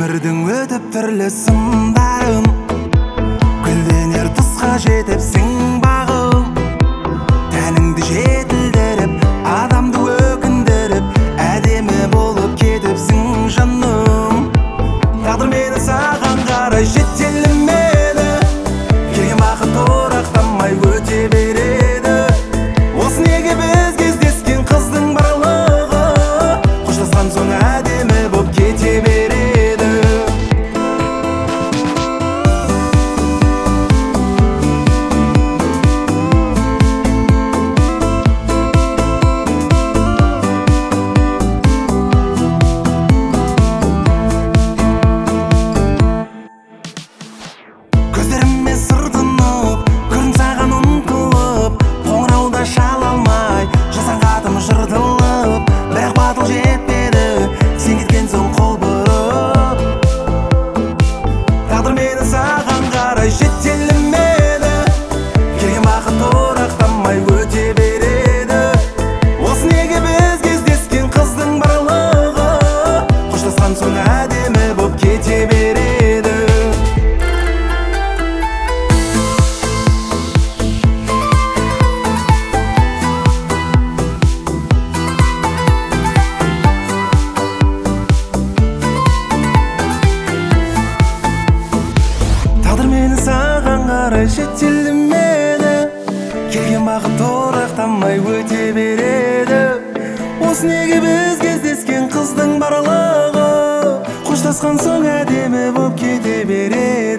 өмірдің өтіп түрлі сындарын, гүлденер тұсқа жетіпсің бағым. Тәніңді жетілдіріп, адамды өкіндіріп, әдемі болып кетіпсің жаным. Тағдыр мені саған қарай жетелемеді, келген бақыт орақтамай өте береді. Осы неге біз кездескен қыздың барлығы, қоштасқан соң әдемі боп кете береді. Көздеріме сыртынып, көрін саған ұмтылып, қоңырауда шала алмай жазған хатым жыртылып. Бірақ батыл жетпеді, сен кеткен соң қол бұрып. Тағдыр мені саған қарай жетелемеді, келген бақыт орақтамай өте береді. Осы неге біз кездескен қыздың барлығы, қоштасқан соң әдемі боп кете береді. Тағдыр мені саған қарай жетелемеді, келген бақыт орақтамай өте береді. Осы неге біз кездескен қыздың барлығы, қоштасқан соң әдемі боп кете береді.